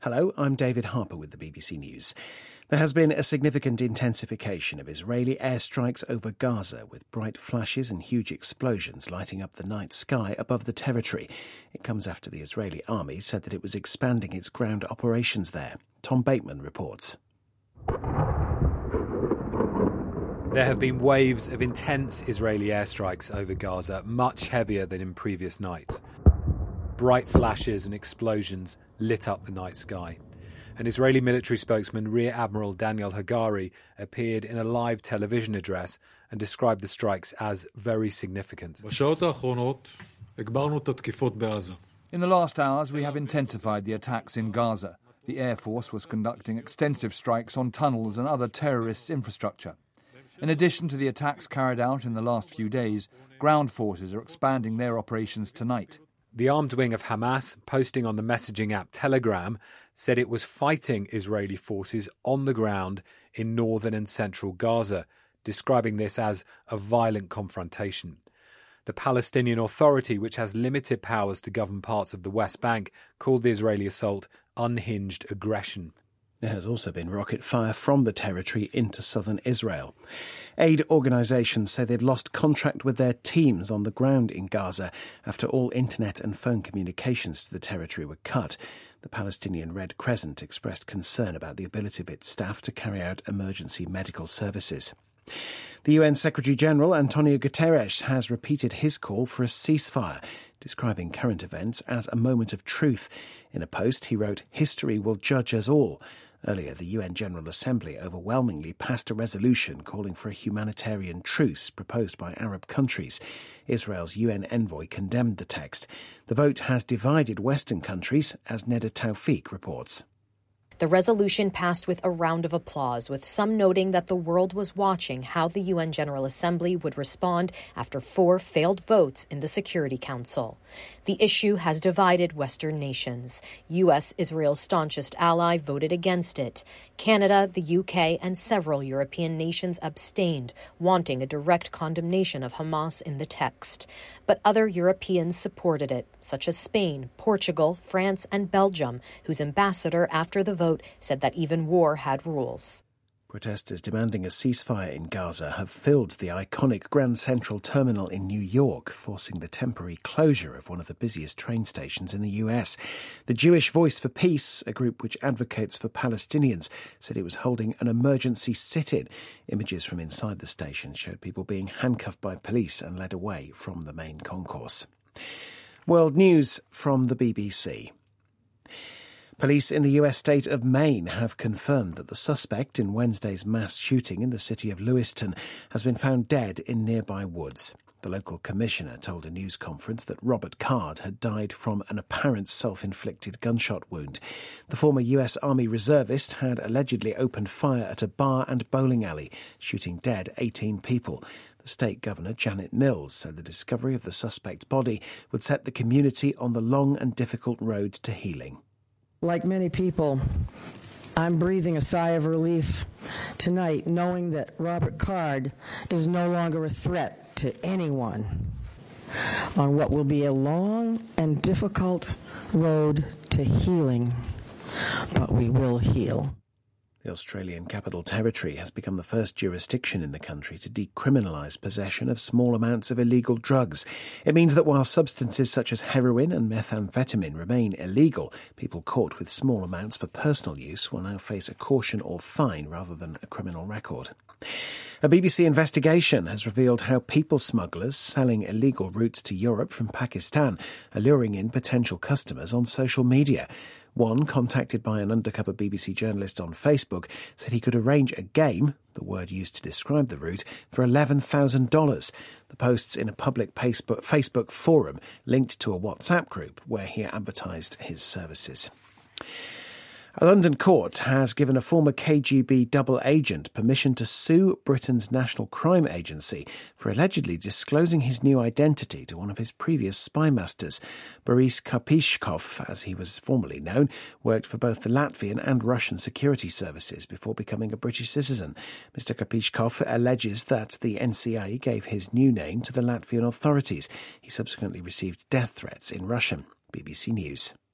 Hello, I'm David Harper with the BBC News. There has been a significant intensification of Israeli airstrikes over Gaza, with bright flashes and huge explosions lighting up the night sky above the territory. It comes after the Israeli army said that it was expanding its ground operations there. Tom Bateman reports. There have been waves of intense Israeli airstrikes over Gaza, much heavier than in previous nights. Bright flashes and explosions lit up the night sky. An Israeli military spokesman, Rear Admiral Daniel Hagari, appeared in a live television address and described the strikes as very significant. In the last hours, we have intensified the attacks in Gaza. The Air Force was conducting extensive strikes on tunnels and other terrorist infrastructure. In addition to the attacks carried out in the last few days, ground forces are expanding their operations tonight. The armed wing of Hamas, posting on the messaging app Telegram, said it was fighting Israeli forces on the ground in northern and central Gaza, describing this as a violent confrontation. The Palestinian Authority, which has limited powers to govern parts of the West Bank, called the Israeli assault unhinged aggression. There has also been rocket fire from the territory into southern Israel. Aid organisations say they'd lost contact with their teams on the ground in Gaza after all internet and phone communications to the territory were cut. The Palestinian Red Crescent expressed concern about the ability of its staff to carry out emergency medical services. The UN Secretary-General, Antonio Guterres, has repeated his call for a ceasefire, describing current events as a moment of truth. In a post, he wrote, "History will judge us all." Earlier, the UN General Assembly overwhelmingly passed a resolution calling for a humanitarian truce proposed by Arab countries. Israel's UN envoy condemned the text. The vote has divided Western countries, as Neda Tawfiq reports. The resolution passed with a round of applause, with some noting that the world was watching how the UN General Assembly would respond after 4 failed votes in the Security Council. The issue has divided Western nations. U.S., Israel's staunchest ally, voted against it. Canada, the UK, and several European nations abstained, wanting a direct condemnation of Hamas in the text. But other Europeans supported it, such as Spain, Portugal, France, and Belgium, whose ambassador after the vote said that even war had rules. Protesters demanding a ceasefire in Gaza have filled the iconic Grand Central Terminal in New York, forcing the temporary closure of one of the busiest train stations in the US. The Jewish Voice for Peace, a group which advocates for Palestinians, said it was holding an emergency sit-in. Images from inside the station showed people being handcuffed by police and led away from the main concourse. World News from the BBC. Police in the US state of Maine have confirmed that the suspect in Wednesday's mass shooting in the city of Lewiston has been found dead in nearby woods. The local commissioner told a news conference that Robert Card had died from an apparent self-inflicted gunshot wound. The former US Army reservist had allegedly opened fire at a bar and bowling alley, shooting dead 18 people. The state governor, Janet Mills, said the discovery of the suspect's body would set the community on the long and difficult road to healing. Like many people, I'm breathing a sigh of relief tonight, knowing that Robert Card is no longer a threat to anyone on what will be a long and difficult road to healing, but we will heal. The Australian Capital Territory has become the first jurisdiction in the country to decriminalise possession of small amounts of illegal drugs. It means that while substances such as heroin and methamphetamine remain illegal, people caught with small amounts for personal use will now face a caution or fine rather than a criminal record. A BBC investigation has revealed how people smugglers selling illegal routes to Europe from Pakistan are luring in potential customers on social media. One, contacted by an undercover BBC journalist on Facebook, said he could arrange a game, the word used to describe the route, for $11,000. The posts in a public Facebook forum linked to a WhatsApp group where he advertised his services. A London court has given a former KGB double agent permission to sue Britain's National Crime Agency for allegedly disclosing his new identity to one of his previous spy masters. Boris Karpyshkov, as he was formerly known, worked for both the Latvian and Russian security services before becoming a British citizen. Mr. Karpyshkov alleges that the NCA gave his new name to the Latvian authorities. He subsequently received death threats in Russian. BBC News.